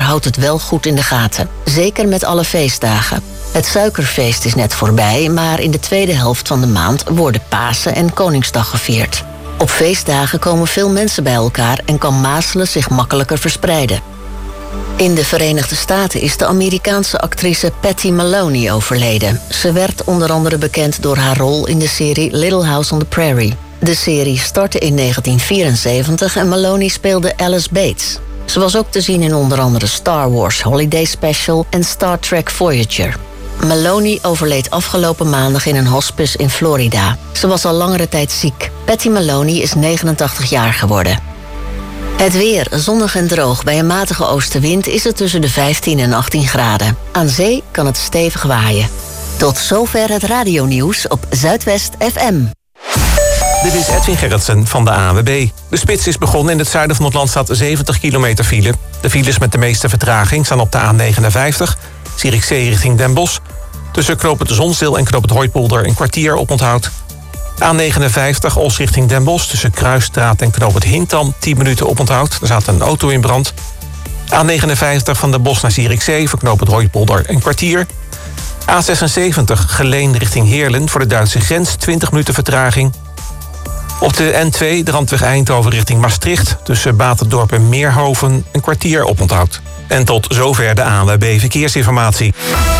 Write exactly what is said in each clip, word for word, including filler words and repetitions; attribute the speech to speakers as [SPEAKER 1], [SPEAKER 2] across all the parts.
[SPEAKER 1] houdt het wel goed in de gaten. Zeker met alle feestdagen. Het suikerfeest is net voorbij, maar in de tweede helft van de maand worden Pasen en Koningsdag gevierd. Op feestdagen komen veel mensen bij elkaar en kan mazelen zich makkelijker verspreiden. In de Verenigde Staten is de Amerikaanse actrice Patty Maloney overleden. Ze werd onder andere bekend door haar rol in de serie Little House on the Prairie. De serie startte in negentien vierenzeventig en Maloney speelde Alice Bates. Ze was ook te zien in onder andere Star Wars Holiday Special en Star Trek Voyager. Maloney overleed afgelopen maandag in een hospice in Florida. Ze was al langere tijd ziek. Patty Maloney is negenentachtig jaar geworden. Het weer, zonnig en droog. Bij een matige oostenwind is het tussen de vijftien en achttien graden. Aan zee kan het stevig waaien. Tot zover het radionieuws op Zuidwest F M.
[SPEAKER 2] Dit is Edwin Gerritsen van de A N W B. De spits is begonnen. In het zuiden van het land staat zeventig kilometer file. De files met de meeste vertraging staan op de A negenenvijftig... Zierikzee richting Den Bosch. Tussen Knoop het Zonzeel en Knoop het Hooipolder een kwartier oponthoud. A negenenvijftig Os richting Den Bosch. Tussen Kruisstraat en Knoop het Hintam tien minuten oponthoud. Er staat een auto in brand. A negenenvijftig van Den Bosch naar Zierikzee voor Knoop het Hooipolder een kwartier. A zesenzeventig Geleen richting Heerlen voor de Duitse grens twintig minuten vertraging. Op de N twee de randweg Eindhoven richting Maastricht. Tussen Baterdorp en Meerhoven een kwartier oponthoud. En tot zover de A N W B Verkeersinformatie.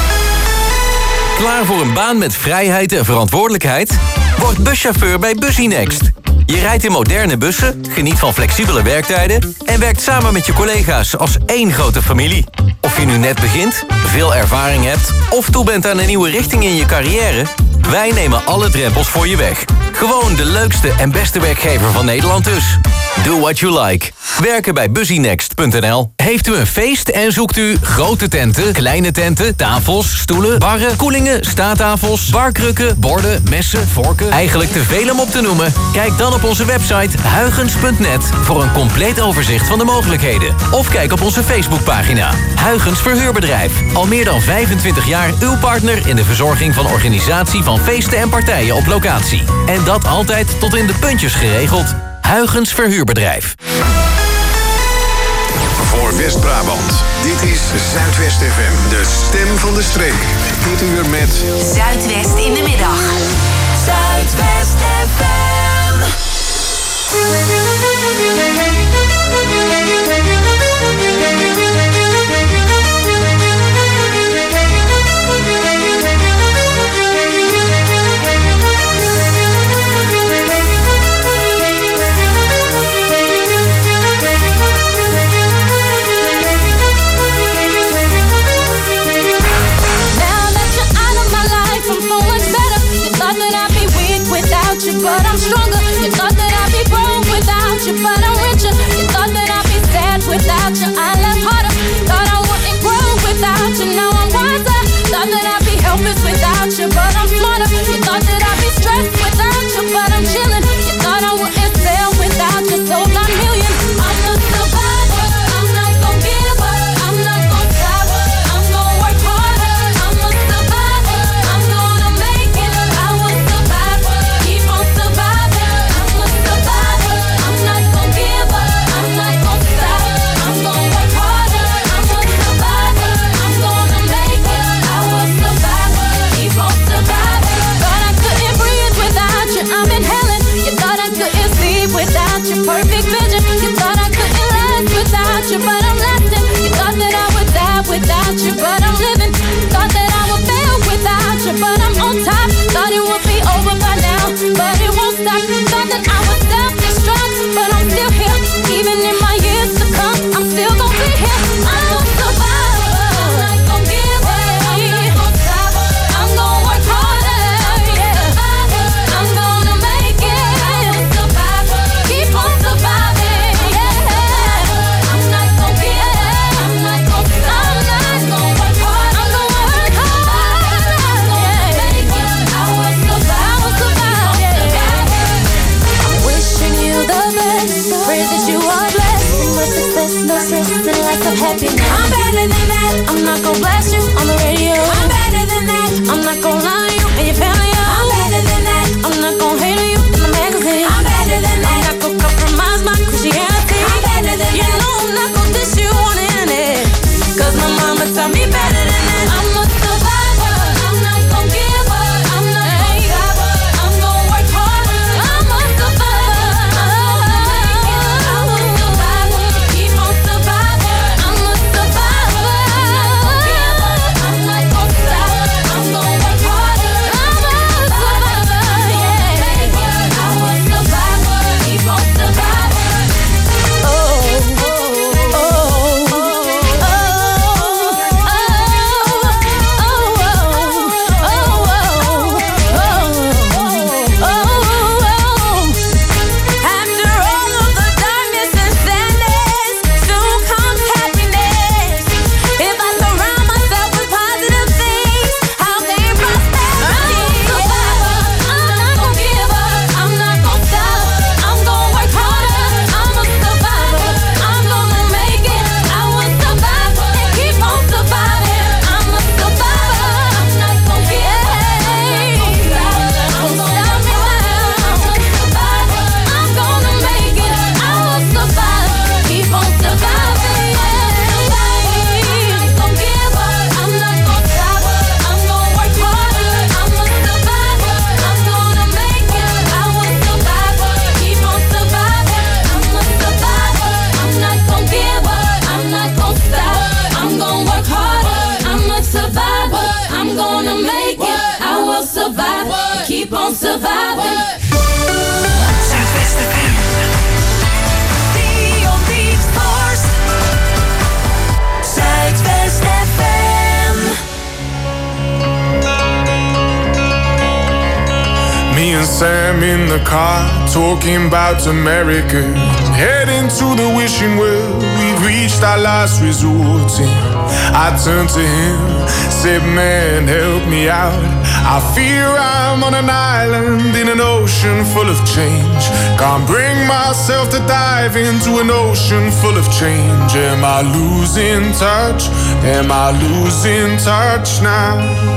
[SPEAKER 3] Klaar voor een baan met vrijheid en verantwoordelijkheid? Word buschauffeur bij Busynext. Je rijdt in moderne bussen, geniet van flexibele werktijden en werkt samen met je collega's als één grote familie. Of je nu net begint, veel ervaring hebt of toe bent aan een nieuwe richting in je carrière, wij nemen alle drempels voor je weg. Gewoon de leukste en beste werkgever van Nederland dus. Do what you like. Werken bij busynext punt n l. Heeft u een feest en zoekt u grote tenten, kleine tenten, tafels, stoelen, barren, koelingen, staattafels, barkrukken, borden, messen, vorken? Eigenlijk te veel om op te noemen? Kijk dan op onze website huygens punt net voor een compleet overzicht van de mogelijkheden. Of kijk op onze Facebookpagina. Huygens Verhuurbedrijf. Al meer dan vijfentwintig jaar uw partner in de verzorging van organisatie van feesten en partijen op locatie. En dat altijd tot in de puntjes geregeld. Huygens Verhuurbedrijf.
[SPEAKER 4] Voor West-Brabant. Dit is Zuidwest F M, de stem van de streek. Dit uur met
[SPEAKER 5] Zuidwest in de middag. Zuidwest F M.
[SPEAKER 6] But I'm stronger. You thought that I'd be broke without you, but I'm richer. You thought that I'd be sad without you, I love harder. Thought I wouldn't grow without you, now I'm wiser. Thought that I'd be helpless without you, but I'm smarter. You thought that I'd be stressed without you, but I'm chilling. You thought I wouldn't sell without you, sold nine million. I'm a survivor. I'm not gonna give up. I'm not gonna stop. I'm gonna work harder. I'm a survivor. I'm gonna make it. I will survive. Keep on surviving. I'm a survivor. I'm not gonna give up. I'm not gonna stop. I'm gonna work harder. I'm a survivor. I'm gonna make it. I will survive. Keep on surviving. Thought I couldn't breathe without you. I'm inhaling. You thought I couldn't sleep without your perfect vision. You thought I couldn't last without you, but I'm lasting. You thought that I would die without you, but I'm living. Thought that I would fail without you, but I'm on top. Thought it would be over by now, but it won't stop. Thought that I would self-destruct, but I'm still here. Even in my years to come, I'm still gonna be here. I'm a survivor. I'm not gonna give up. I'm not gonna stop. I'm gonna work harder. Yeah. I'm gonna make it. I'm a survivor. Keep on surviving. Yeah. I'm not gonna give up. I'm not gonna stop. I'm not gonna work hard. I'm gonna work hard. I'm gonna make it. I will survive. I will survive. Yeah. I'm wishing you the best. Pray that you are blessed with success, no stress, and lots of happiness. I'm better than that. I'm not gonna blast you on the radio. I'm better than that. I'm not gonna lie to you and your family. I'm better than that. I'm not gonna hate on you in the magazine. I'm better than that. I'm not gonna compromise my Christianity. I'm better than that. You know I'm not gonna diss you on the internet. got me better than this. I'm a survivor. I'm not gon' give up. I'm not gon' stop. I'm gon' work hard. I'm a survivor. I'm a survivor. Keep on surviving. I'm a survivor. I'm not gon' stop. I'm gon' work hard. I'm a survivor. Yeah. I'm a survivor. Keep on surviving. Oh, oh, oh, oh, oh, After all of the darkness and sadness, soon comes happiness. If I surround myself with positive things, I'll gain prosperity. I'm not gon' give up. I'm not gon' stop. I'm gon' work harder. I'm a survivor. I'm gonna make it. I will survive and keep on surviving. I'm a survivor. I'm not gon' give up. Don't stop me now. I'm a survivor. I'm gonna make it. I will survive. Keep on surviving. I'm not gon' give up. I'm not gon' stop. I'm gonna work harder. I'm a survivor. I'm gonna make it. I will survive. Keep on surviving. I'm a survivor. I'm not gon' give up. I'm not gon' stop. I'm gonna work harder. I'm a survivor. I'm gonna make it. I will survive. Keep on surviving.
[SPEAKER 5] Zuidwest F M. The only force. Zuidwest F M.
[SPEAKER 7] Me and Sam in the car, talking about America. Heading to the wishing well, we've reached our last resort. And I turned to him, said, man, help me out. I fear I'm on an island in an ocean full of change. Can't bring myself to dive into an ocean full of change. Am I losing touch? Am I losing touch now?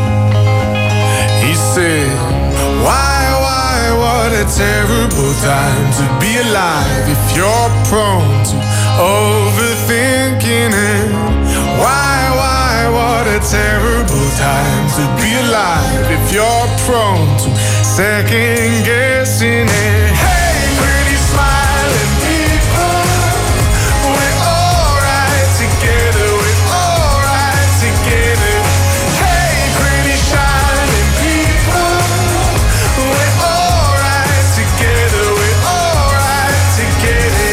[SPEAKER 7] He said, why, why, what a terrible time to be alive if you're prone to overthinking it. Why, why, what a terrible time to be alive if you're prone to second guessing it. Hey, pretty smiling people, we're alright together, we're alright together. Hey, pretty shining people, we're alright together, we're alright together.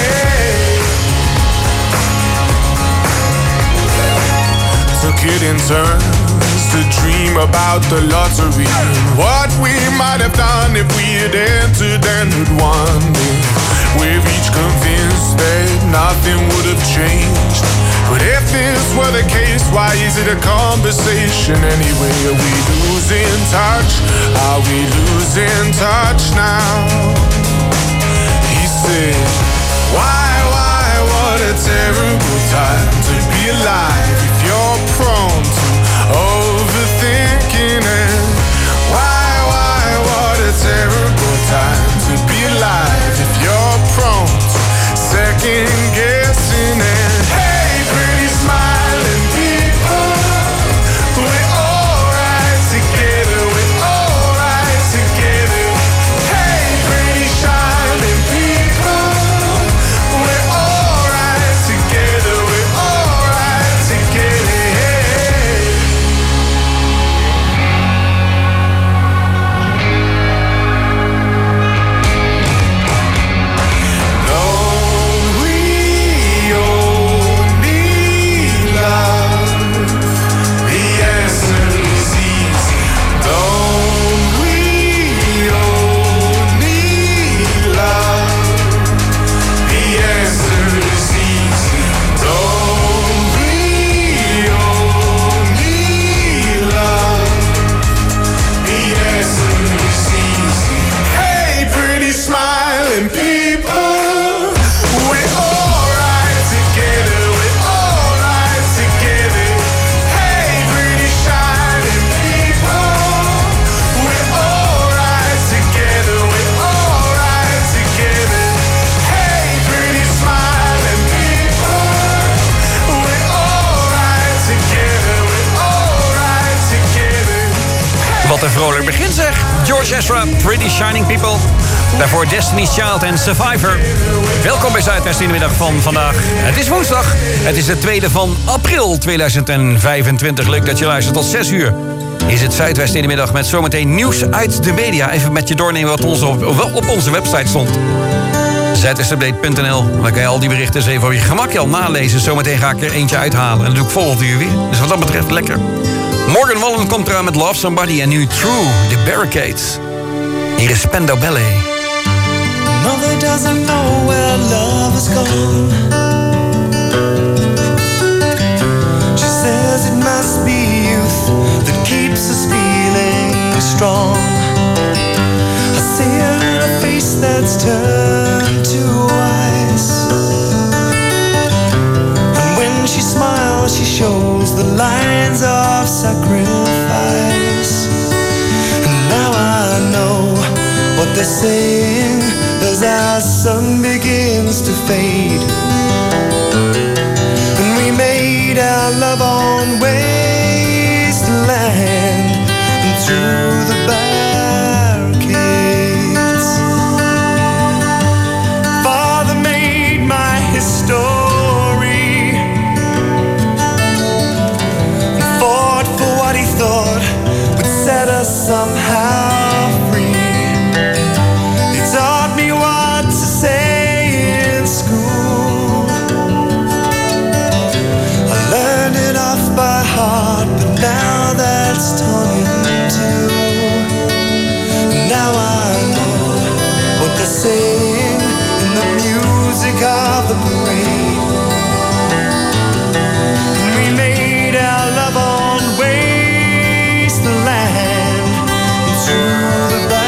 [SPEAKER 7] Took it in turns to dream about the lottery and what we might have done if we had entered and had won. We're each convinced that nothing would have changed. But if this were the case, why is it a conversation anyway? Are we losing touch? Are we losing touch now? He said, why, why, what a terrible time to be alive if you're prone to overthinking it. Why, why, what a terrible time to be alive if you're prone to second guessing it. Hey, pretty smiling people, we're alright together, we're alright together. Hey, pretty shining people, we're alright together, we're alright.
[SPEAKER 8] Wat een vrolijk begin zeg. George Ezra, Pretty Shining People. Daarvoor Destiny's Child en Survivor. Welkom bij Zuidwest in de middag van vandaag. Het is woensdag. Het is de tweede van april tweeduizend vijfentwintig. Leuk dat je luistert tot zes uur. Is het Zuidwest in de middag met zometeen nieuws uit de media. Even met je doornemen wat onze op, op onze website stond. zuidwestupdate punt n l. Dan kan je al die berichten eens even op je gemakje al nalezen. Zometeen ga ik er eentje uithalen. En dat doe ik volgend uur weer. Dus wat dat betreft lekker. Morgan Wallen komt eraan met Love Somebody. En nu True, The Barricades. Hier is Spendo Ballet.
[SPEAKER 9] Mother doesn't know where love is gone. She says it must be youth that keeps us feeling strong. I see her in a face that's turned to ice, and when she smiles she shows the lines of sacrifice. And now I know what they're saying as our sun begins to fade, and we made our love on wasteland and through the barricades. Father made my history and fought for what he thought would set us somehow free. Taught me what to say in school. I learned it off by heart, but now that's torn in two. Now I know what they're saying in the music of the parade. And we made our love on wasteland and through the barricades.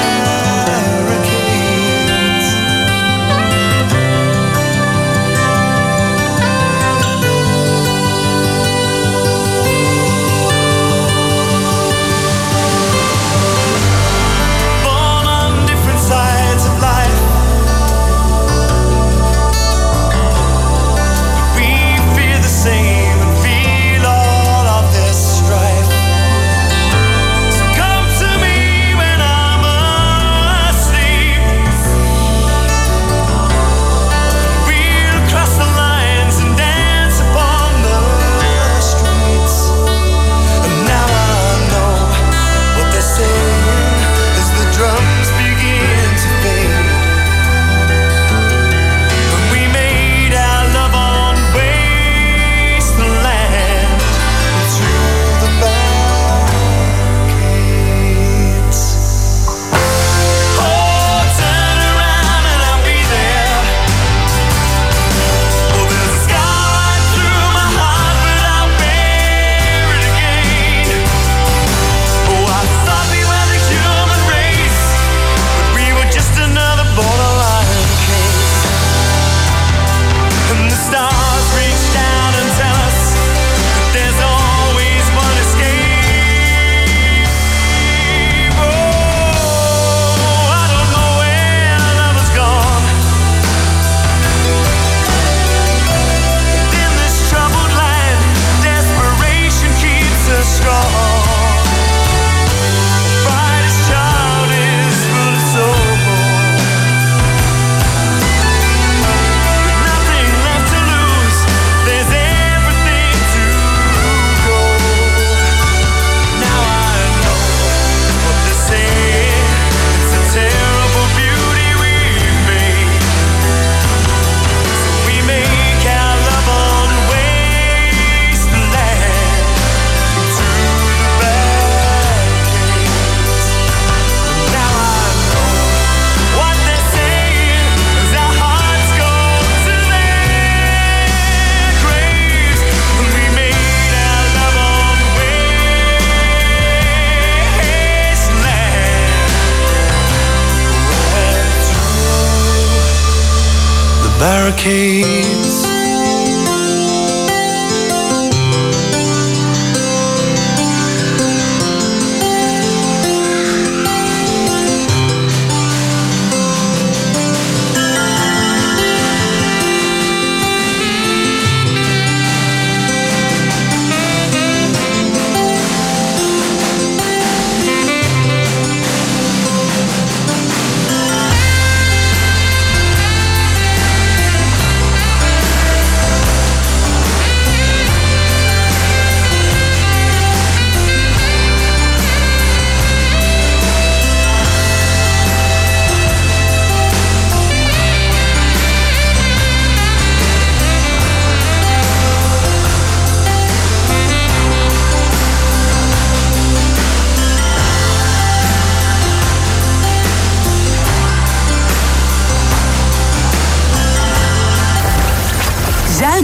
[SPEAKER 9] Barricades.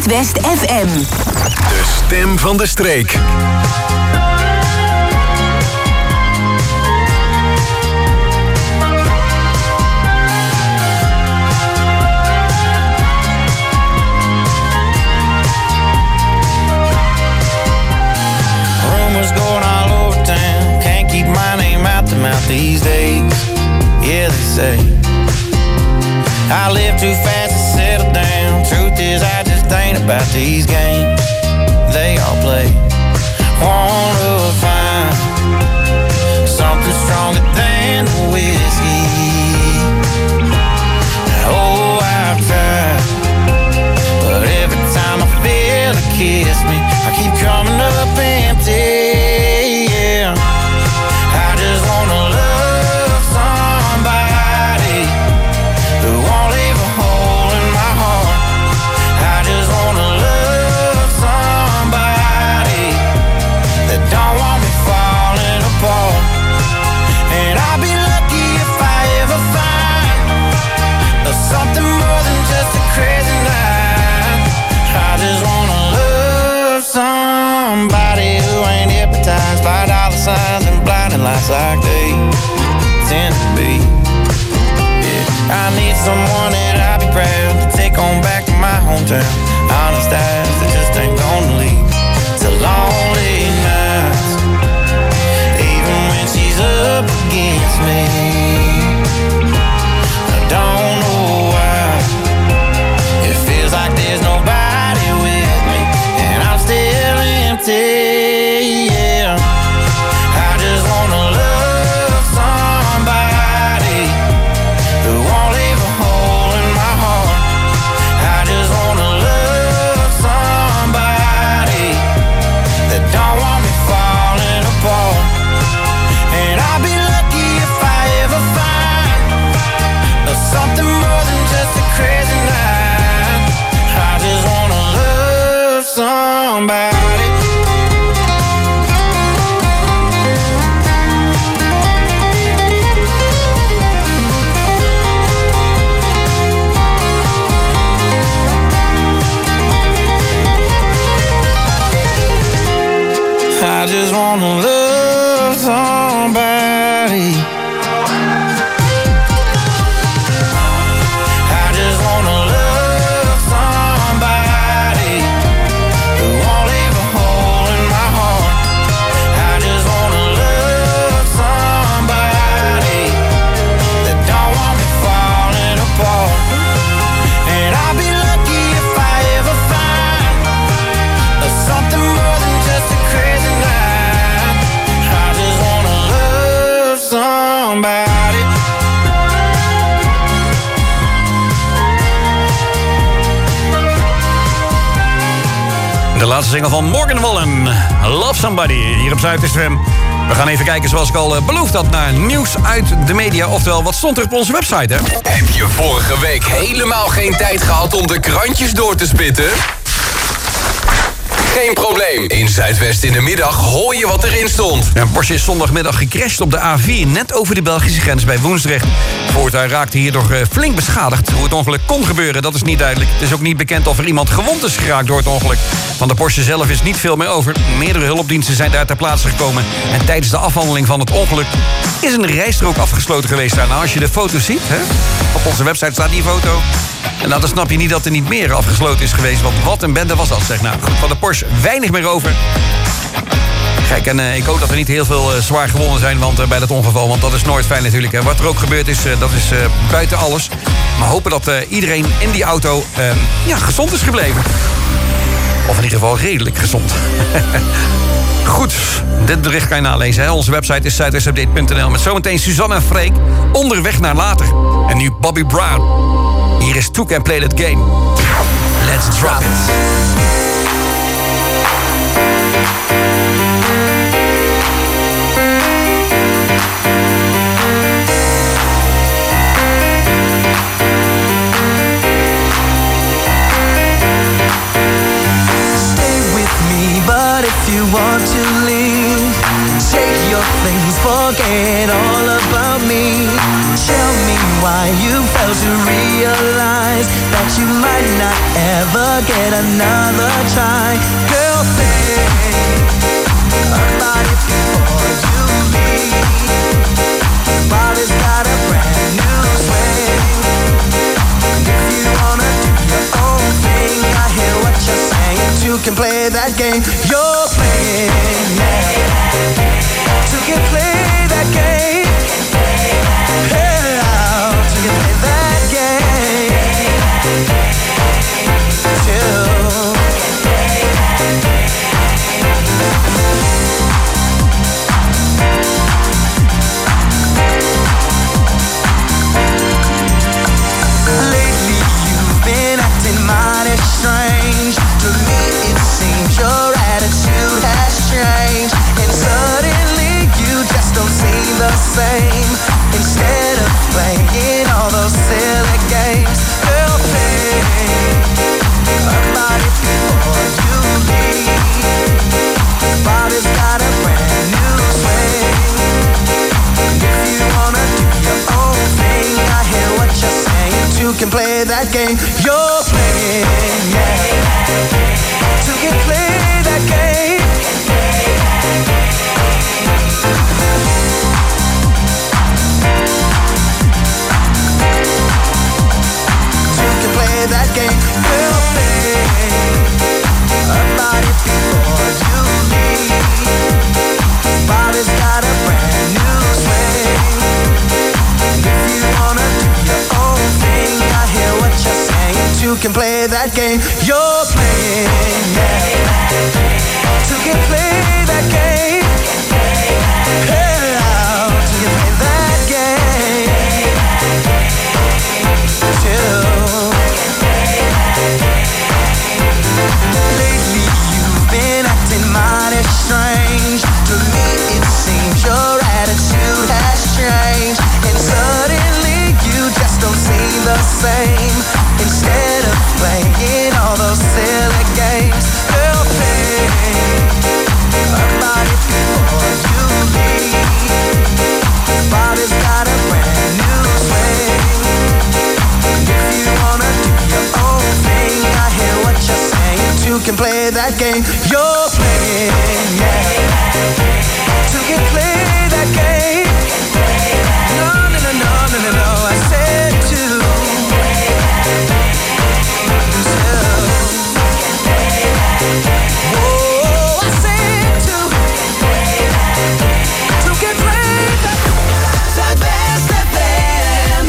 [SPEAKER 10] Zuidwest F M.
[SPEAKER 4] De stem van de streek.
[SPEAKER 11] Rumors going all over town. Can't keep my name out the mouth these days. Yeah, they say I live too fast to settle down. Truth is, I just ain't about these games they all play. Wanna find something stronger than the whiskey. Oh, I've tried, but every time I feel it kiss me, I keep coming up empty. Yeah, I just wanna love somebody who won't leave a hole in my heart. I just wanna love somebody that don't want me falling apart. And I'll be lucky if I ever find something more than just a crazy night. I just wanna love somebody who ain't hypnotized by dollar signs and blinding lights like they tend to be. Yeah, I need someone that I'll be proud to take on back to my hometown. Honest eyes that just ain't gonna lead to lonely nights, even when she's up against me. I don't know why it feels like there's nobody with me, and I'm still empty. Yeah, I just wanna love somebody who won't leave a hole in my heart. I just wanna love somebody that don't want me falling apart. And I'll be lucky if I ever find something more than just a crazy night. I just wanna love somebody. I just wanna love somebody. I just wanna love somebody who won't leave a hole in my heart. I just wanna love somebody that don't want me falling apart. And I'll be lucky if I ever find something more than just a crazy night. I just wanna love somebody.
[SPEAKER 8] De laatste single van Morgan Wallen, Love Somebody, hier op Zuidwest F M. We gaan even kijken, zoals ik al beloofd had, naar nieuws uit de media. Oftewel, wat stond er op onze website, hè?
[SPEAKER 3] Heb je vorige week helemaal geen tijd gehad om de krantjes door te spitten? Geen probleem. In Zuidwest in de middag hoor je wat erin stond.
[SPEAKER 8] Ja, een Porsche is zondagmiddag gecrashed op de A vier... net over de Belgische grens bij Woensdrecht. Het voertuig raakte hierdoor flink beschadigd. Hoe het ongeluk kon gebeuren, dat is niet duidelijk. Het is ook niet bekend of er iemand gewond is geraakt door het ongeluk. Van de Porsche zelf is niet veel meer over. Meerdere hulpdiensten zijn daar ter plaatse gekomen. En tijdens de afhandeling van het ongeluk is een rijstrook afgesloten geweest daar. Nou, als je de foto ziet, hè, op onze website staat die foto. En nou, dan snap je niet dat er niet meer afgesloten is geweest. Want wat een bende was dat, zeg. Nou, goed, van de Porsche weinig meer over. Kijk, en uh, ik hoop dat er niet heel veel uh, zwaar gewonnen zijn want, uh, bij dat ongeval. Want dat is nooit fijn natuurlijk. Hè. Wat er ook gebeurd is, uh, dat is uh, buiten alles. Maar hopen dat uh, iedereen in die auto uh, ja, gezond is gebleven. Of in ieder geval redelijk gezond. Goed, dit bericht kan je nalezen. Hè. Onze website is zuidwestupdate punt n l. Met zometeen Suzanne en Freek onderweg naar later. En nu Bobby Brown. Hier is Two Can Play That Game. Let's drop it.
[SPEAKER 9] If you want to leave, take your things, forget all about me. Tell me why you fail to realize that you might not ever get another try. Girl, think about it before you leave. Body's got a brand new swing. If you wanna do your own thing, I hear what you're saying. You can play that game you're playing, yeah. You can play that game. Strange to me, it seems your attitude has changed, and suddenly you just don't seem the same. Instead of playing all those silly games, girl, think about it before you leave. Body's got a brand new swing. If you wanna do your own thing, I hear what you're saying. You can play that game you're playing, yeah. You can play that game. You can play that game, girl, think about it before you leave. Body's got a brand new swing. If you wanna do your own thing, I hear what you're saying. You can play that game you're playing, yeah. You can play that game. Hey, now, you can play that game too. Lately you've been acting mighty strange. To me it seems your attitude has changed, and suddenly you just don't seem the same. Instead of playing all those silly games, girl, think about it before you leave. Body's got a brand new swing. If you wanna do your own thing, I hear what you're saying. You can play that game you're playing, yeah. You can play that game. No, no, no, no, no, no, no. I said to. Oh, I said to. You can play that. Zuidwest F M.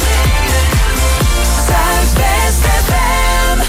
[SPEAKER 9] Zuidwest F M.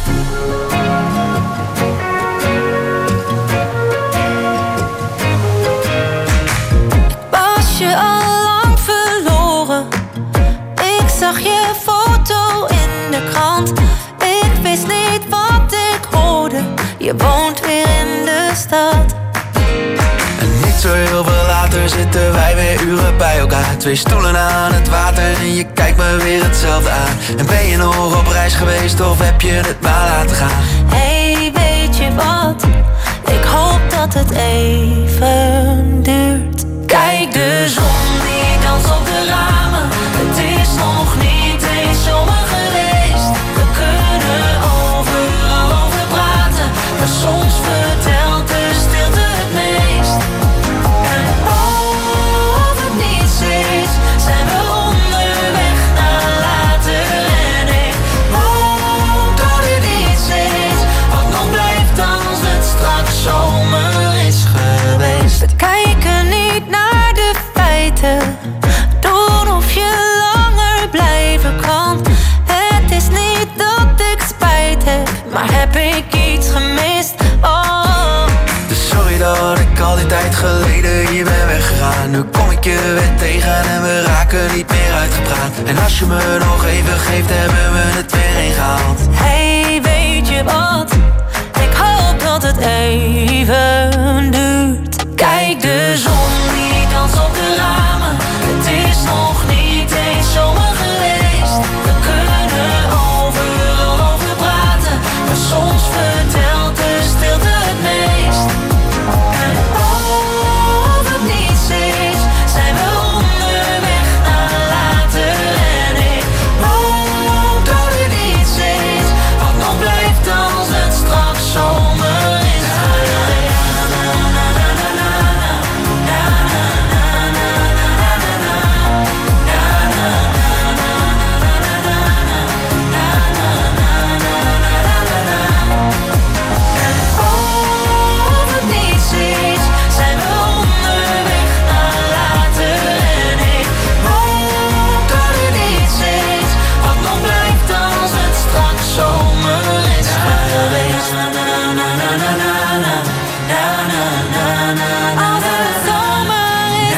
[SPEAKER 6] Was je al lang verloren? Ik zag je foto in de krant. Ik wist niet wat ik hoorde. Je woont weer in de stad.
[SPEAKER 9] En niet zo heel veel later zitten wij weer uren bij elkaar. Twee stoelen aan het water en je kijkt me weer hetzelfde aan. En ben je nog op reis geweest of heb je het maar laten gaan?
[SPEAKER 6] Hey, weet je wat? Ik hoop dat het even duurt. Kijk, de zon die danst op de ramen. Het is nog niet eens zomer geweest. We kunnen overal over praten, maar soms vertelt de stilte het meest. En als het niets is, zijn we onderweg naar later. En ik hoop dat het iets is wat nog blijft als het straks zomer is geweest. We kijken niet naar de feiten, doen of je langer blijven kan. Het is niet dat ik spijt heb, maar heb ik iets gemist? Oh.
[SPEAKER 9] Dus sorry dat ik al die tijd geleden hier ben weggegaan. Nu kom ik je weer tegen en we raken niet meer uitgepraat. En als je me nog even geeft, hebben we het weer ingehaald.
[SPEAKER 6] Hey, weet je wat? Ik hoop dat het even duurt. Kijk, de zon die danst op de ramen. Het is nog niet eens zomer geweest. We kunnen overal over praten, maar soms vertelt de stilte het meest. En als het niets is, zijn we onderweg naar later. Als het zomer is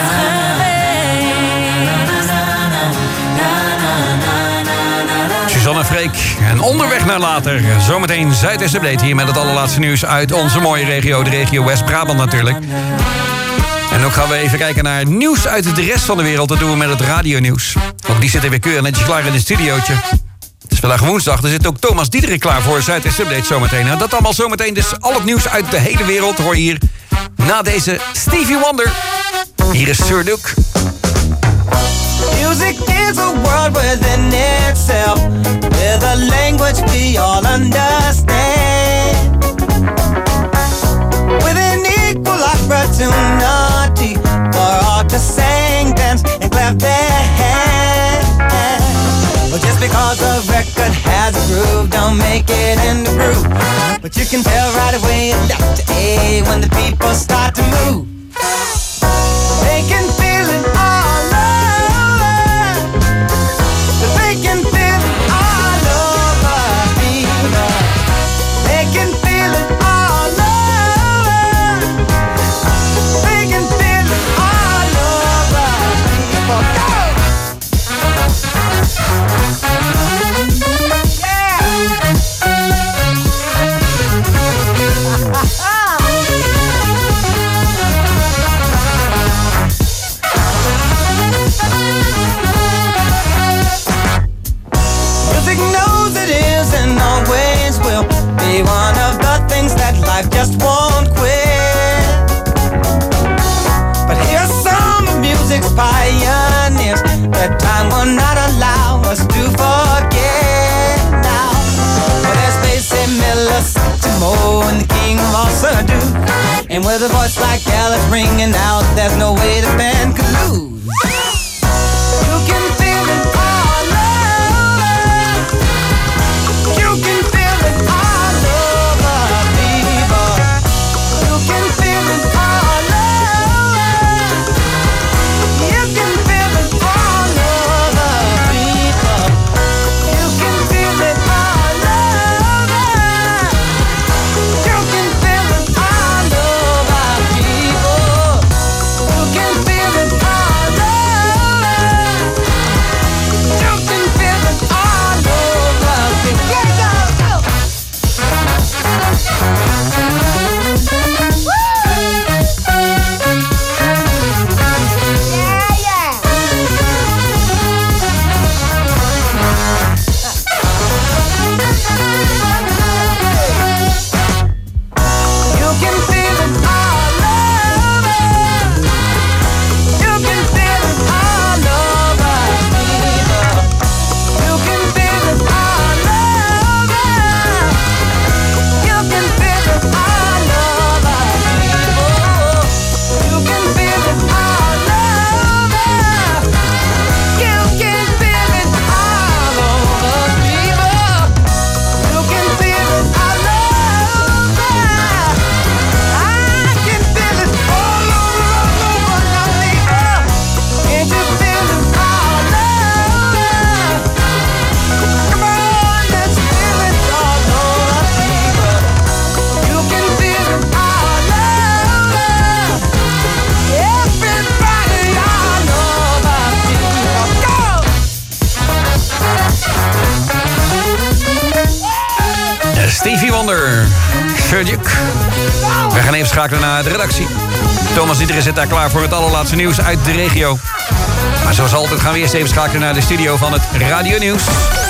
[SPEAKER 6] geweest.
[SPEAKER 8] Suzanne Freek en onderweg naar later. Zometeen Zuidwest Update hier met het allerlaatste nieuws uit onze mooie regio. De regio West-Brabant natuurlijk. En ook gaan we even kijken naar nieuws uit de rest van de wereld. Dat doen we met het radionieuws. Ook die zitten weer keurig netjes klaar in het studiootje. Het is vandaag woensdag. Er zit ook Thomas Diederik klaar voor Zuidwest Update zometeen. En dat allemaal zometeen. Dus al het nieuws uit de hele wereld hoor je hier na deze Stevie Wonder. Hier is Sir Duke.
[SPEAKER 11] Music is a world within itself, with a language we all understand, with an equal opportunity for all to sing, dance, and clap their hands. Well, just because a record has a groove, don't make it in the groove. But you can tell right away left to A when the people start to move. They can feel it all over. They can feel it all over people. They can feel it all over. They can feel it all over people. Go! Music knows it is and always will be one of the things that life just won't quit. But here's some of music's pioneers that time will not allow us to forget now. Well, there's Basie Miller, Satchmo, and the king of all Sudoo. And with a voice like Alice ringing out, there's no way the band could lose. You can feel it all over. You can feel it all over, people. You can feel it all over. You can feel it all over, people. You can feel it all over. You can feel it all over, people. You can feel it all over. You can feel it all over, people. Yeah, go, go. Yeah, yeah. You can feel it all over. You can feel it all over, people. You can feel it all over. You can feel it all over, people. You can feel it all over. You can feel it all over, people. You can feel it all over. I can feel it all over, all over, now, people. Can't you feel it all over? Come on, let's feel it all over, people. You can feel it all over. Everybody all over, people. Go!
[SPEAKER 8] Stevie Wonder. Sir Duke. We gaan even schakelen naar de redactie. Thomas Diederik zit daar klaar voor het allerlaatste nieuws uit de regio. Maar zoals altijd gaan we eerst even schakelen naar de studio van het Radio Nieuws.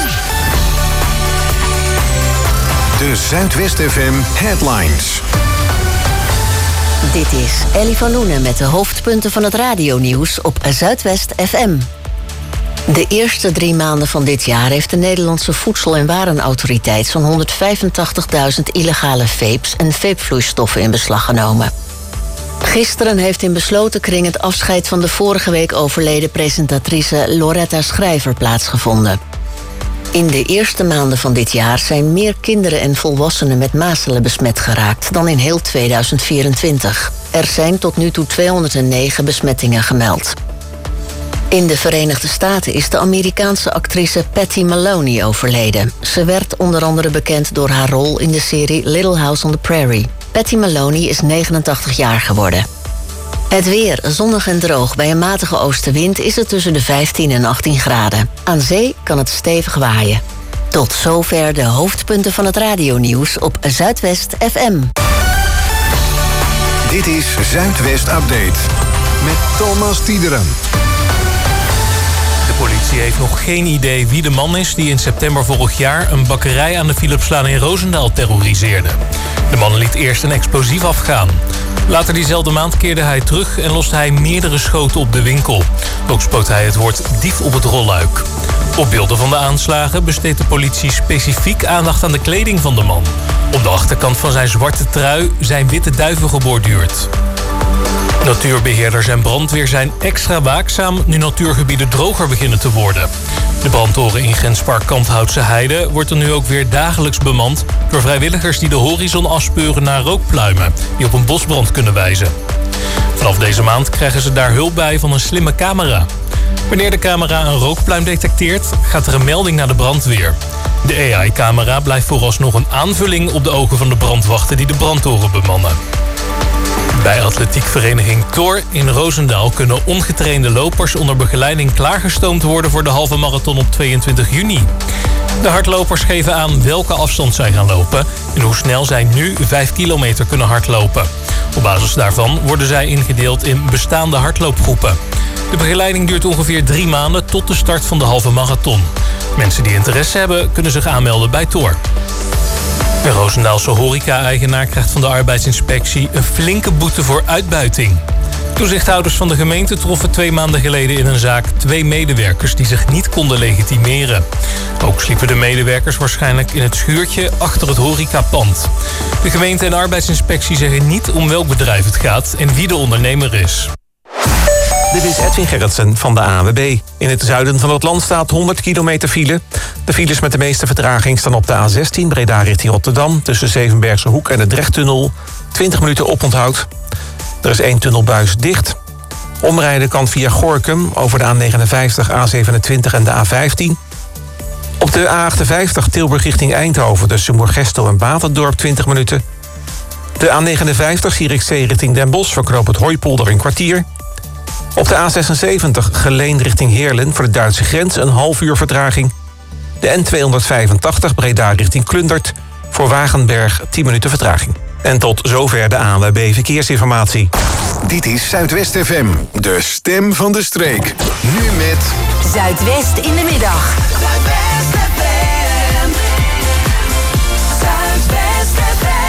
[SPEAKER 4] De Zuidwest F M Headlines.
[SPEAKER 1] Dit is Ellie van Loenen met de hoofdpunten van het radionieuws op Zuidwest F M. De eerste drie maanden van dit jaar heeft de Nederlandse Voedsel- en Warenautoriteit zo'n honderdvijfentachtigduizend illegale vapes en vapevloeistoffen in beslag genomen. Gisteren heeft in besloten kring het afscheid van de vorige week overleden presentatrice Loretta Schrijver plaatsgevonden. In de eerste maanden van dit jaar zijn meer kinderen en volwassenen met mazelen besmet geraakt dan in heel tweeduizend vierentwintig. Er zijn tot nu toe tweehonderdnegen besmettingen gemeld. In de Verenigde Staten is de Amerikaanse actrice Patty Maloney overleden. Ze werd onder andere bekend door haar rol in de serie Little House on the Prairie. Patty Maloney is negenentachtig jaar geworden. Het weer, zonnig en droog. Bij een matige oostenwind is het tussen de vijftien en achttien graden. Aan zee kan het stevig waaien. Tot zover de hoofdpunten van het radionieuws op Zuidwest F M.
[SPEAKER 4] Dit is Zuidwest Update met Thomas Tiederen.
[SPEAKER 10] De politie heeft nog geen idee wie de man is die in september vorig jaar een bakkerij aan de Philipslaan in Roosendaal terroriseerde. De man liet eerst een explosief afgaan. Later diezelfde maand keerde hij terug en loste hij meerdere schoten op de winkel. Ook spoot hij het woord dief op het rolluik. Op beelden van de aanslagen besteedt de politie specifiek aandacht aan de kleding van de man. Op de achterkant van zijn zwarte trui zijn witte duiven geborduurd. Natuurbeheerders en brandweer zijn extra waakzaam nu natuurgebieden droger beginnen te worden. De brandtoren in Grenspark Kanthoutse Heide wordt er nu ook weer dagelijks bemand door vrijwilligers die de horizon afspeuren naar rookpluimen die op een bosbrand kunnen wijzen. Vanaf deze maand krijgen ze daar hulp bij van een slimme camera. Wanneer de camera een rookpluim detecteert, gaat er een melding naar de brandweer. De A I-camera blijft vooralsnog een aanvulling op de ogen van de brandwachten die de brandtoren bemannen. Bij atletiekvereniging Thor in Roosendaal kunnen ongetrainde lopers onder begeleiding klaargestoomd worden voor de halve marathon op tweeëntwintig juni. De hardlopers geven aan welke afstand zij gaan lopen en hoe snel zij nu vijf kilometer kunnen hardlopen. Op basis daarvan worden zij ingedeeld in bestaande hardloopgroepen. De begeleiding duurt ongeveer drie maanden tot de start van de halve marathon. Mensen die interesse hebben kunnen zich aanmelden bij Thor. Een Roosendaalse horeca-eigenaar krijgt van de arbeidsinspectie een flinke boete voor uitbuiting. Toezichthouders van de gemeente troffen twee maanden geleden in een zaak twee medewerkers die zich niet konden legitimeren. Ook sliepen de medewerkers waarschijnlijk in het schuurtje achter het horecapand. De gemeente en de arbeidsinspectie zeggen niet om welk bedrijf het gaat en wie de ondernemer is.
[SPEAKER 2] Dit is Edwin Gerritsen van de A N W B. In het zuiden van het land staat honderd kilometer file. De files met de meeste vertraging staan op de A zestien... Breda richting Rotterdam... tussen Zevenbergse Hoek en de Drechttunnel. twintig minuten oponthoud. Er is één tunnelbuis dicht. Omrijden kan via Gorinchem over de A negenenvijftig, A zevenentwintig en de A vijftien. Op de A achtenvijftig Tilburg richting Eindhoven... tussen Moergestel en Baterdorp twintig minuten. De A negenenvijftig Zierikzee richting Den Bosch... verknoopt het Hooipolder een kwartier... Op de A zesenzeventig Geleen richting Heerlen voor de Duitse grens een half uur vertraging. De N tweehonderdvijfentachtig Breda richting Klundert voor Wagenberg tien minuten vertraging. En tot zover de A N W B Verkeersinformatie.
[SPEAKER 4] Dit is Zuidwest F M, de stem van de streek. Nu met
[SPEAKER 5] Zuidwest in de middag. Zuidwest F M. Zuidwest F M.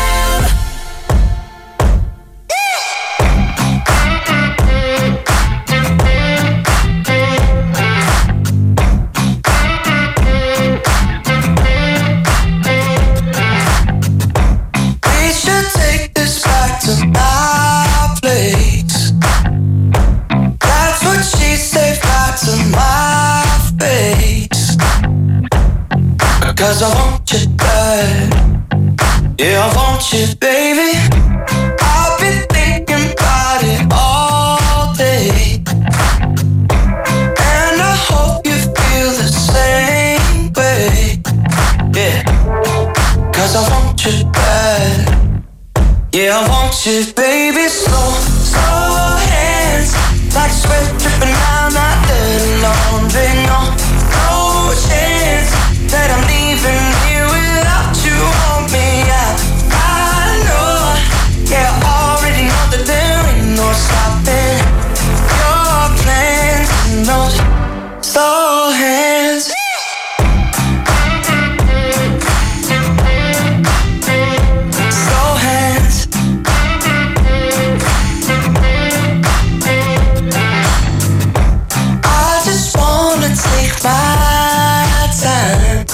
[SPEAKER 9] To my place. That's what she said back to my face. Cause I want you bad. Yeah, I want you, baby. I've been thinking about it all day. And I hope you feel the same way. Yeah, cause I want you bad. Yeah, I want you, baby, slow, slow hands. Like sweat dripping down that dirty laundry. No, no chance that I'm leaving here without you on me. I, I know, yeah, I already know that there ain't no stopping your plans in those slow hands. My time.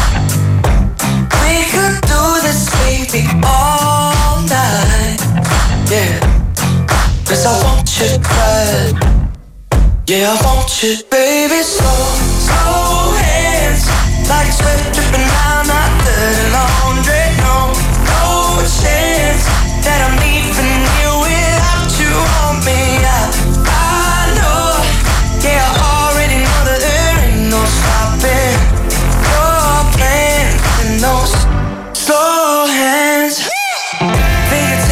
[SPEAKER 9] We could do this, baby, all night. Yeah, cause I want you bad. Yeah, I want you, baby, slow, slow hands. Like sweat dripping down that dirty laundry. No, no chance that I'm leaving you without you on me. I, I know, yeah, I already know that there ain't no stopping your plans in those slow hands. Fingertips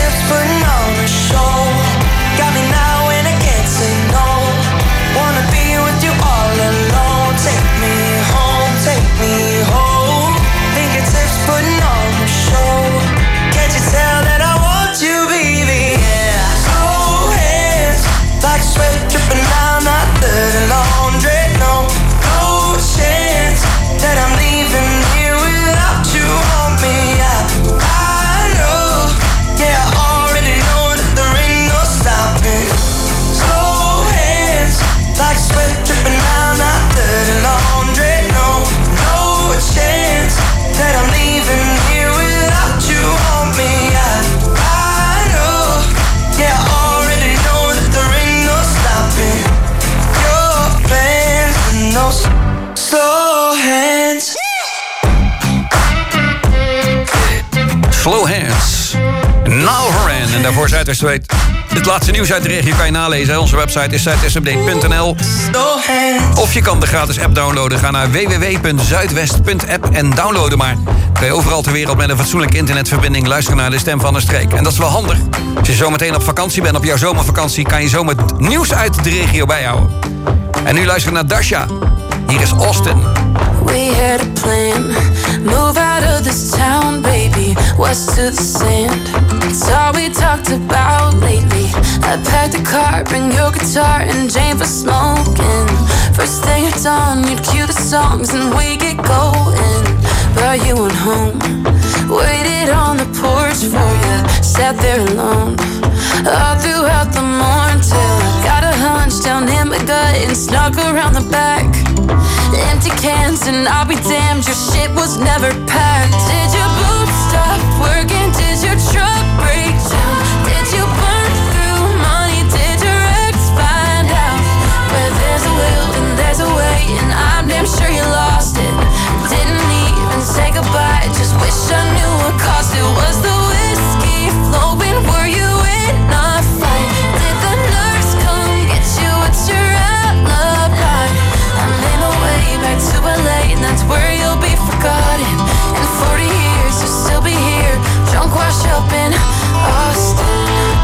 [SPEAKER 8] daarvoor Zuidwest weet. Het laatste nieuws uit de regio kan je nalezen. Onze website is zuidwest update punt n l. Of je kan de gratis app downloaden. Ga naar w w w punt zuidwest punt app en downloaden maar. Kun je overal ter wereld met een fatsoenlijke internetverbinding luisteren naar de stem van de streek. En dat is wel handig. Als je zometeen op vakantie bent, op jouw zomervakantie, kan je zomaar het nieuws uit de regio bijhouden. En nu luisteren naar Dasha. Hier is Austin.
[SPEAKER 6] We had a plan, move out of this town, baby, west to the sand. It's all we talked about lately. I packed the car, bring your guitar and Jane for smoking. First thing at dawn, you'd cue the songs and we get going. But you went home, waited on the porch for you, sat there alone all throughout the morning till I got a hunch down in my gut and snuck around the back. Empty cans and I'll be damned, your shit was never packed. Did your boots stop working? Did your truck break down? Did you burn through money? Did your ex find out? Where there's a will and there's a way, and I'm damn sure you lost it. Didn't even say goodbye, just wish I knew what cost it. Was the whiskey flowing? Were you in a fight? Did the nurse come get you? What's your alibi? I'm in a way back to L A, and that's where you'll be forgotten. In forty years you'll still be here, drunk, washed up in Austin.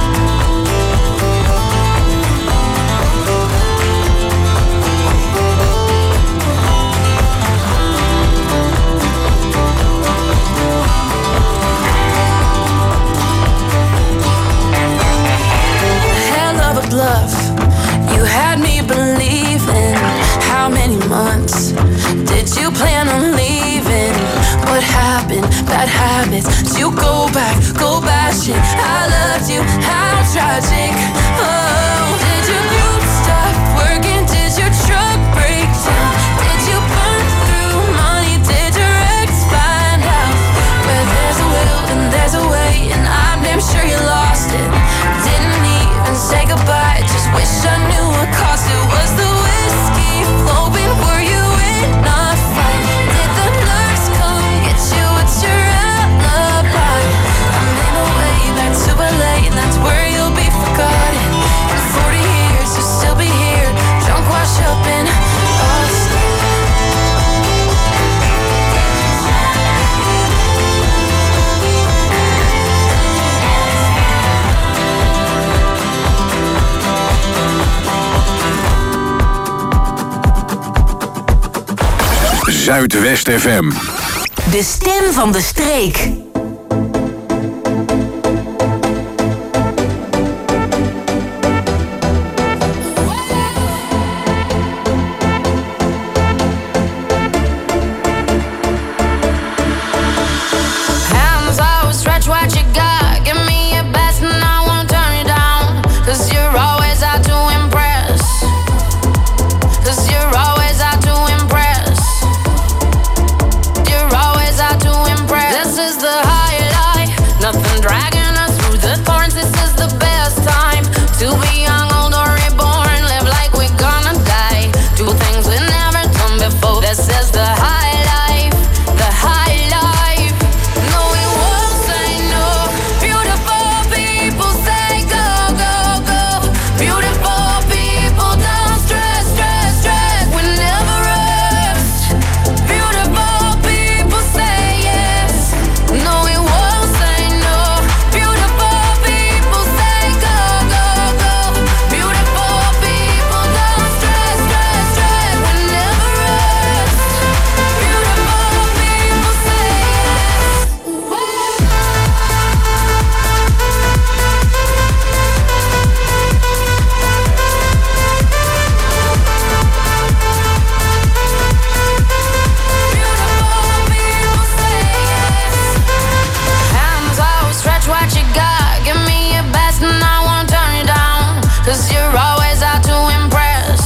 [SPEAKER 6] Hell of a bluff, you had me believing. How many months did you plan on leaving? What happened? Bad habits. Did you go back, go bashing? I loved you, how tragic. Oh, did your group stop working? Did your truck break down? Did you burn through money? Did your ex find out? Where there's a will and there's a way, and I'm damn sure you lost it. Didn't even say goodbye, just wish I knew what cost it. Was the whiskey flowing? Were you in a fight? Did the nurse come get you? What's your alibi? I'm in a way back to L A, and that's where you'll be forgotten. In forty years you'll still be here, drunk, washed up in Austin.
[SPEAKER 4] Zuidwest F M.
[SPEAKER 5] De stem van de streek.
[SPEAKER 6] Hands out, stretch what you got. Give me your best and I won't turn you down. Cause you're always out to impress. Cause you're always out to impress. You're always out to impress. This is the highlight. Nothing dragging us through the thorns. This is the best time to be young, old, or reborn. Live like we're gonna die. Do things we've never done before. This is the high life. The high life. No, we won't say no. Beautiful people say go, go, go. Beautiful people don't stress, stress, stress. We never rest. Beautiful people say yes. No, we won't say no. Beautiful people say go, go, go. Beautiful people don't stress, stress, stress. We never rest. Beautiful people say yes. Hands out, stretch what you got. Give me your best and I won't turn you down. Cause you're always out to impress.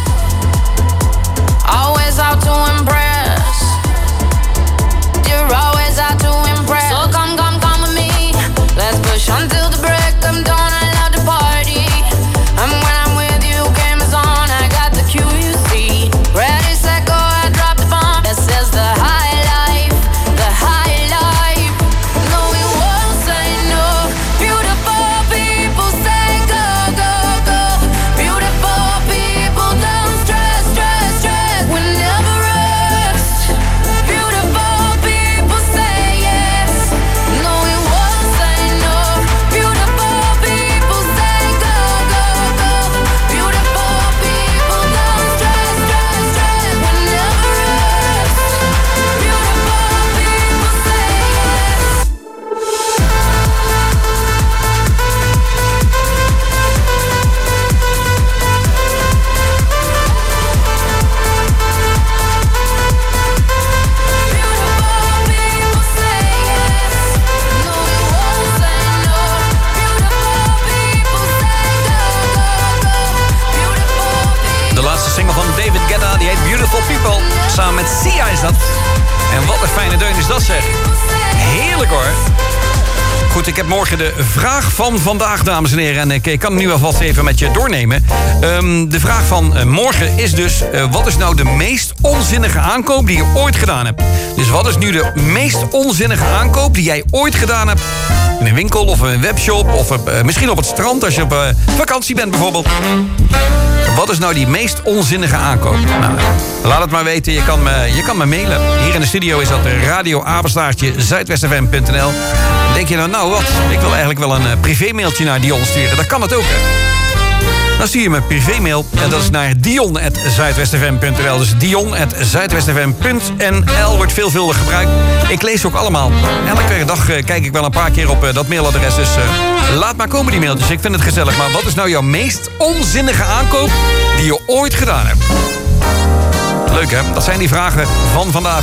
[SPEAKER 6] Always out to impress. You're always out to impress. So come, come, come with me. Let's push until the break of dawn. I love to party. And when I'm with you, game is on. I got the Q, you see. Ready, set, go, I drop the bomb. This is the high life. The high life. No, we won't say no. Beautiful people.
[SPEAKER 8] met Sia is dat. En wat een fijne deun is dat, zeg. Heerlijk hoor. Goed, ik heb morgen de vraag van vandaag, dames en heren. En ik, ik kan het nu alvast even met je doornemen. Um, de vraag van uh, morgen is dus... Uh, wat is nou de meest onzinnige aankoop die je ooit gedaan hebt? Dus wat is nu de meest onzinnige aankoop die jij ooit gedaan hebt? In een winkel of een webshop of uh, misschien op het strand als je op uh, vakantie bent bijvoorbeeld. Wat is nou die meest onzinnige aankoop? Nou, laat het maar weten. Je kan me, je kan me mailen. Hier in de studio is dat radioapenstaartje zuidwestfm punt n l. Denk je nou, nou wat? Ik wil eigenlijk wel een uh, privémailtje naar Dion sturen. Dat kan het ook, hè? Dan stuur je me een privémail en dat is naar dion at zuidwestfm punt n l. Dus dion at zuidwestfm punt n l wordt veelvuldig gebruikt. Ik lees ze ook allemaal. Elke dag uh, kijk ik wel een paar keer op uh, dat mailadres. Dus uh, laat maar komen die mailtjes. Ik vind het gezellig. Maar wat is nou jouw meest onzinnige aankoop die je ooit gedaan hebt? Leuk, hè? Dat zijn die vragen van vandaag.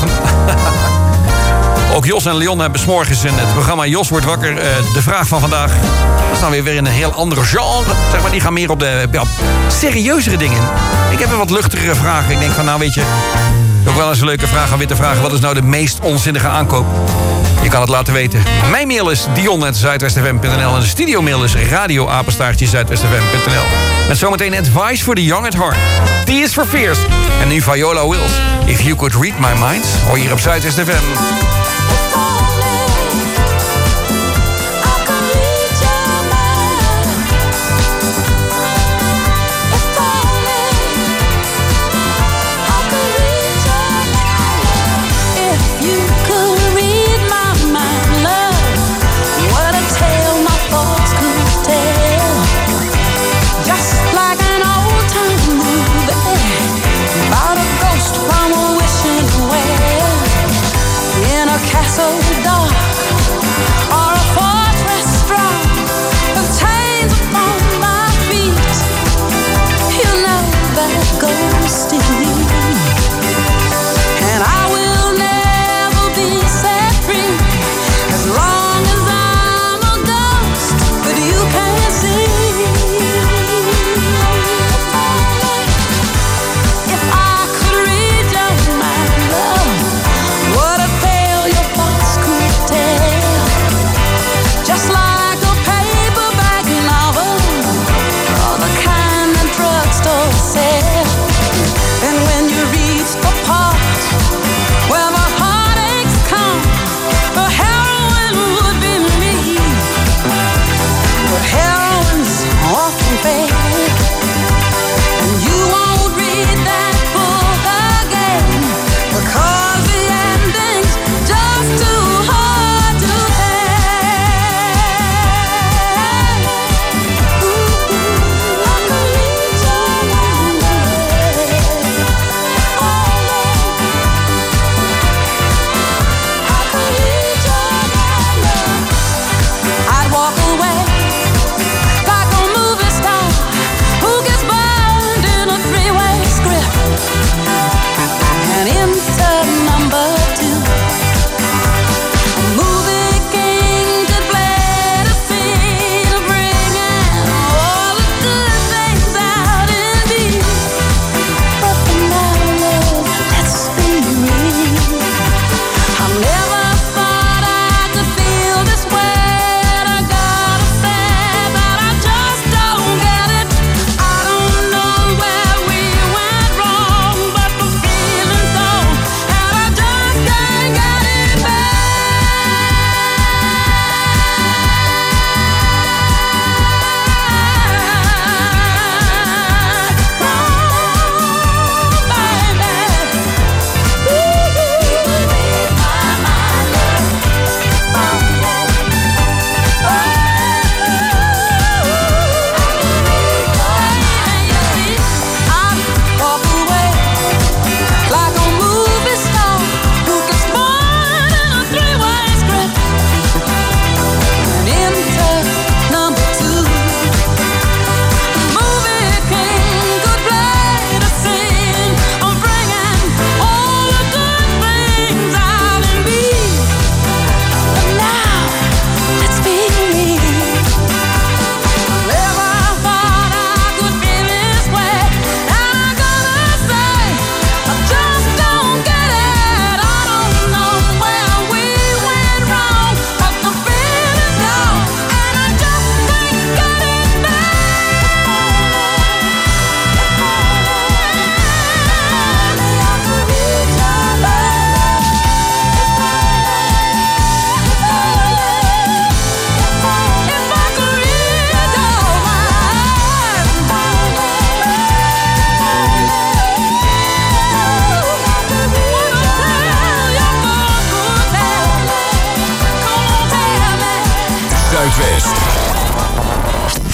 [SPEAKER 8] Ook Jos en Leon hebben 's morgens in het programma Jos wordt wakker uh, de vraag van vandaag. Dat is dan weer, weer in een heel andere genre. Zeg maar, die gaan meer op de ja, serieuzere dingen. Ik heb een wat luchtigere vragen. Ik denk van, nou weet je, ook wel eens een leuke vraag om weer te vragen. Wat is nou de meest onzinnige aankoop? Je kan het laten weten. Mijn mail is dion at zuidwestfm punt n l en de studiomail is radioapenstaartje zuidwestfm punt n l. Met zometeen advice for the young at heart. T is for Fears. En nu Viola Wills. If you could read my mind. Hoor hier op Zuidwest-F M.
[SPEAKER 6] In a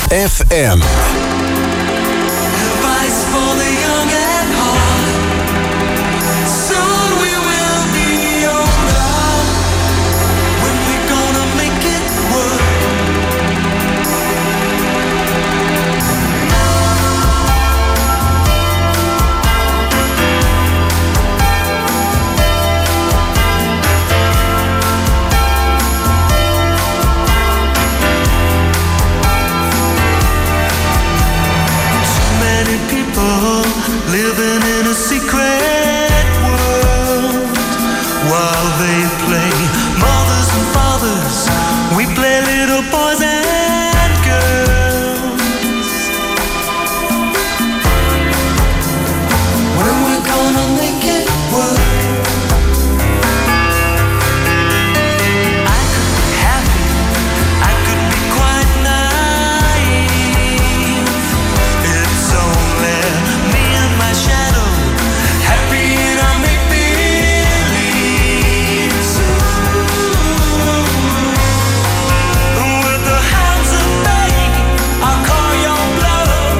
[SPEAKER 4] F M.
[SPEAKER 9] Living in a secret world while they play mothers and fathers, we play little boys and girls. When we're gonna make it work, I could be happy, I could be quite naive. It's only my shadow, happy in our make-believe. With the hands of fate, I'll call your bluff.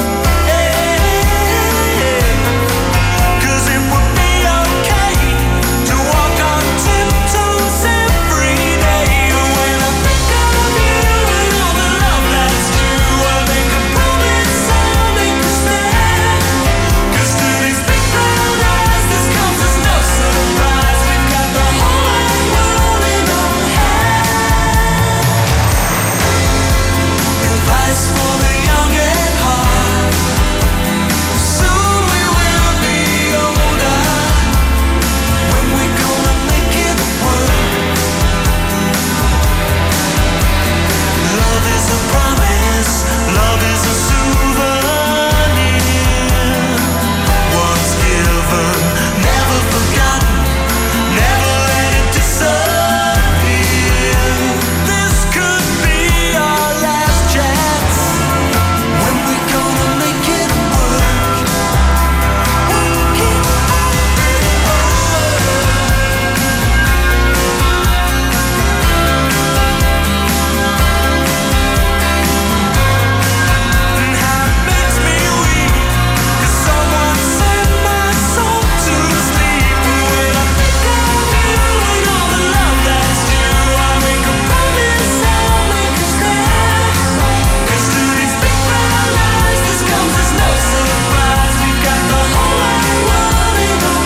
[SPEAKER 9] Hey, 'cause it would be okay to walk on tiptoes every day. When I think of you and all the love that's due, I make a promise, I'll make a stand. For the young at heart, soon we will be older. When we gonna make it work? Love is a promise, love is a souvenir. Once given, never forgotten, never let it disappear. This could be our last chance. When we gonna make it work? Work it And how it makes me weak, 'cause someone sent my soul to sleep. When I think of you and all the love that's due, I make a promise, I'll make a stand. 'Cause to these big brown eyes, this comes as no surprise. We've got the whole wide world in our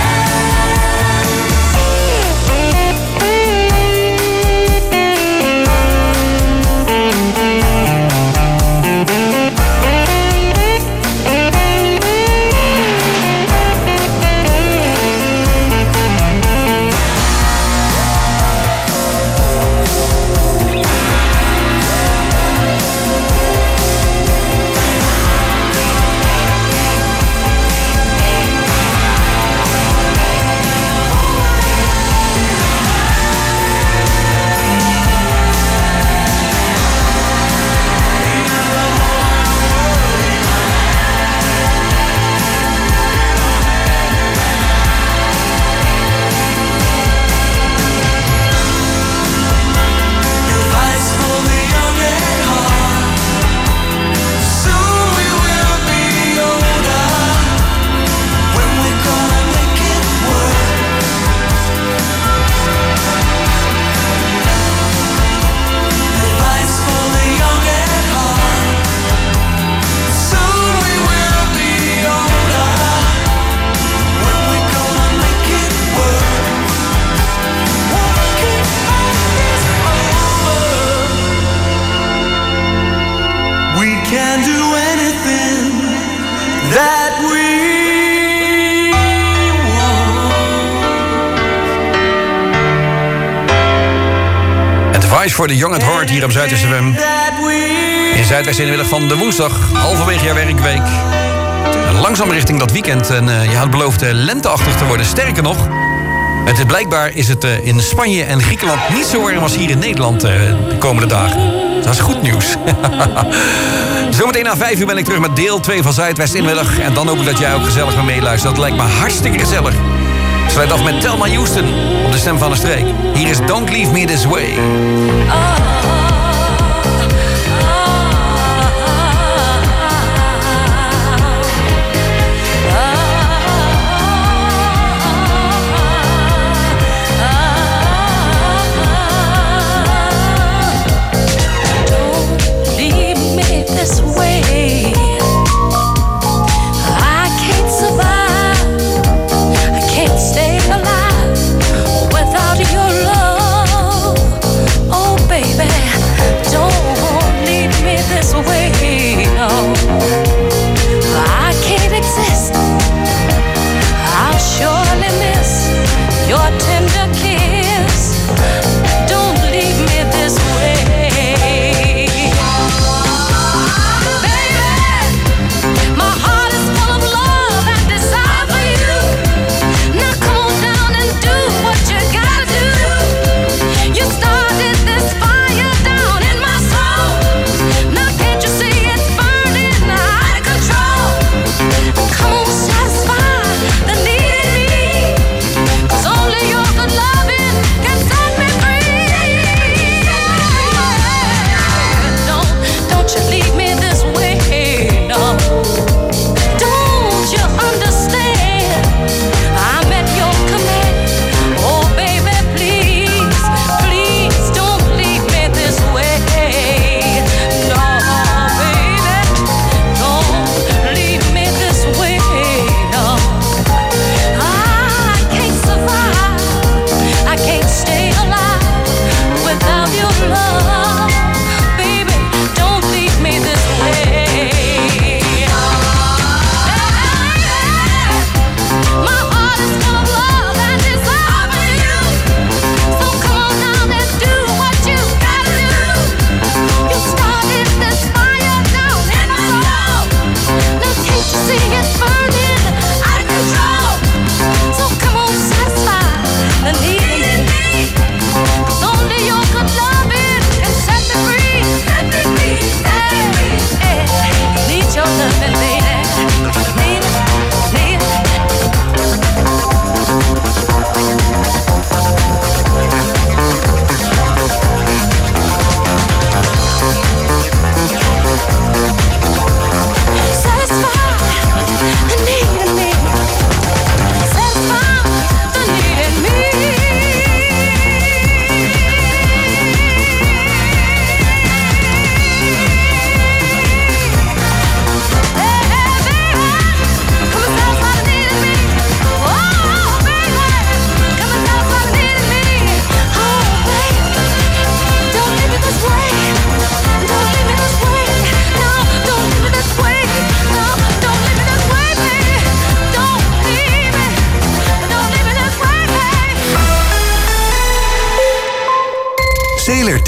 [SPEAKER 9] advice for the young at heart. Soon we will be older. When we gonna make it work? Advice for the young at heart. Soon we will be older. When we gonna make it work? Work it is over. We can do anything that we
[SPEAKER 8] Advice for the Young at Heart hier op Zuidwest F M. In Zuidwest in de middag van de woensdag, halverwege jouw werkweek. En langzaam richting dat weekend. En uh, je had beloofd uh, lenteachtig te worden. Sterker nog, het is blijkbaar is het uh, in Spanje en Griekenland niet zo warm als hier in Nederland uh, de komende dagen. Dat is goed nieuws. Zometeen na vijf uur ben ik terug met deel twee van Zuidwest in de middag. En dan hoop ik dat jij ook gezellig mee meeluistert. Dat lijkt me hartstikke gezellig. Sluit af met Thelma Houston op de stem van de streek. Hier is Don't Leave Me This Way.
[SPEAKER 6] Oh, oh, oh.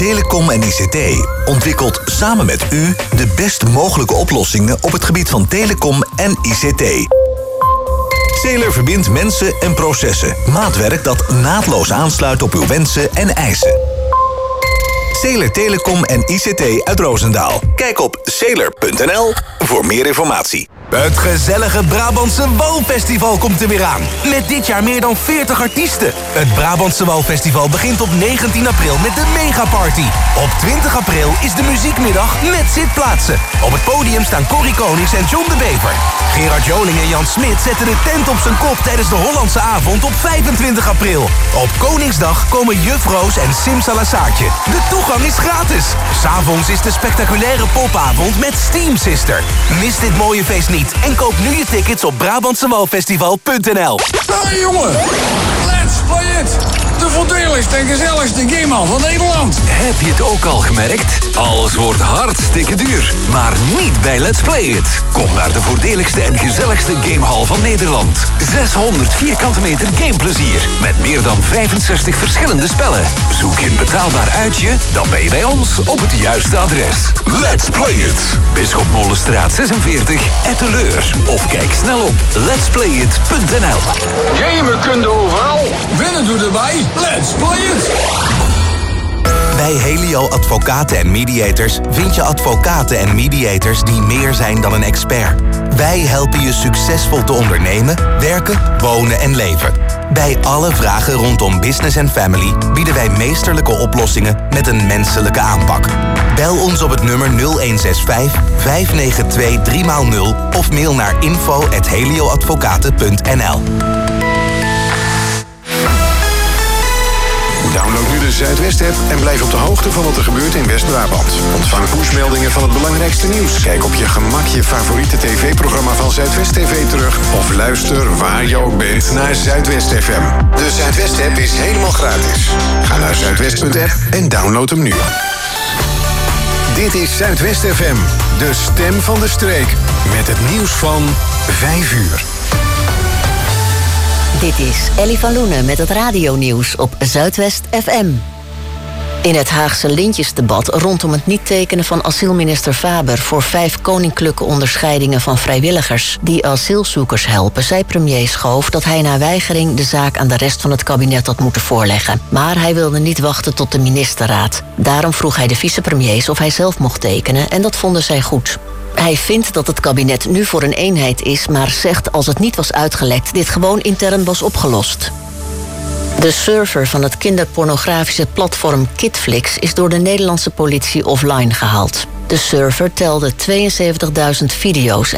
[SPEAKER 12] Telecom en I C T ontwikkelt samen met u de best mogelijke oplossingen op het gebied van telecom en I C T. Sailor verbindt mensen en processen. Maatwerk dat naadloos aansluit op uw wensen en eisen. Sailor Telecom en I C T uit Roosendaal. Kijk op sailor punt n l voor meer informatie. Het gezellige Brabantse Walfestival komt er weer aan. Met dit jaar meer dan veertig artiesten. Het Brabantse Walfestival begint op negentien april met de megaparty. Op twintig april is de muziekmiddag met zitplaatsen. Op het podium staan Corrie Konings en John de Bever. Gerard Joling en Jan Smit zetten de tent op zijn kop tijdens de Hollandse avond op vijfentwintig april. Op Koningsdag komen Juf Roos en Sim Salasaartje. De toegang is gratis. 'S'avonds is de spectaculaire popavond met Steam Sister. Mis dit mooie feest niet en koop nu je tickets op Brabantsewalfestival punt n l.
[SPEAKER 13] Hey jongen, let's play it! De voordeligste en gezelligste gamehal van Nederland.
[SPEAKER 14] Heb je het ook al gemerkt? Alles wordt hartstikke duur. Maar niet bij Let's Play It. Kom naar de voordeligste en gezelligste gamehal van Nederland. zeshonderd vierkante meter gameplezier. Met meer dan vijfenzestig verschillende spellen. Zoek je een betaalbaar uitje? Dan ben je bij ons op het juiste adres. Let's Play It. Bisschopmolenstraat zesenveertig, Etteleur. Of kijk snel op lets play it punt n l.
[SPEAKER 13] Gamen kun je overal. Winnen doe erbij. Let's play it.
[SPEAKER 12] Bij Helio Advocaten en Mediators vind je advocaten en mediators die meer zijn dan een expert. Wij helpen je succesvol te ondernemen, werken, wonen en leven. Bij alle vragen rondom business en family bieden wij meesterlijke oplossingen met een menselijke aanpak. Bel ons op het nummer nul een zes vijf, vijf negen twee, drie nul of mail naar info at helioadvocaten punt n l.
[SPEAKER 4] Download nu de Zuidwest-app en blijf op de hoogte van wat er gebeurt in West-Brabant. Ontvang pushmeldingen van het belangrijkste nieuws. Kijk op je gemak je favoriete tv-programma van Zuidwest T V terug. Of luister waar je ook bent naar Zuidwest F M. De Zuidwest-app is helemaal gratis. Ga naar zuidwest punt app en download hem nu. Dit is Zuidwest F M, de stem van de streek. Met het nieuws van vijf uur.
[SPEAKER 1] Dit is Ellie van Loenen met het radionieuws op Zuidwest F M. In het Haagse lintjesdebat rondom het niet tekenen van asielminister Faber voor vijf koninklijke onderscheidingen van vrijwilligers die asielzoekers helpen, zei premier Schoof dat hij na weigering de zaak aan de rest van het kabinet had moeten voorleggen. Maar hij wilde niet wachten tot de ministerraad. Daarom vroeg hij de vicepremiers of hij zelf mocht tekenen en dat vonden zij goed. Hij vindt dat het kabinet nu voor een eenheid is, maar zegt als het niet was uitgelekt dit gewoon intern was opgelost. De server van het kinderpornografische platform Kidflix is door de Nederlandse politie offline gehaald. De server telde tweeënzeventigduizend video's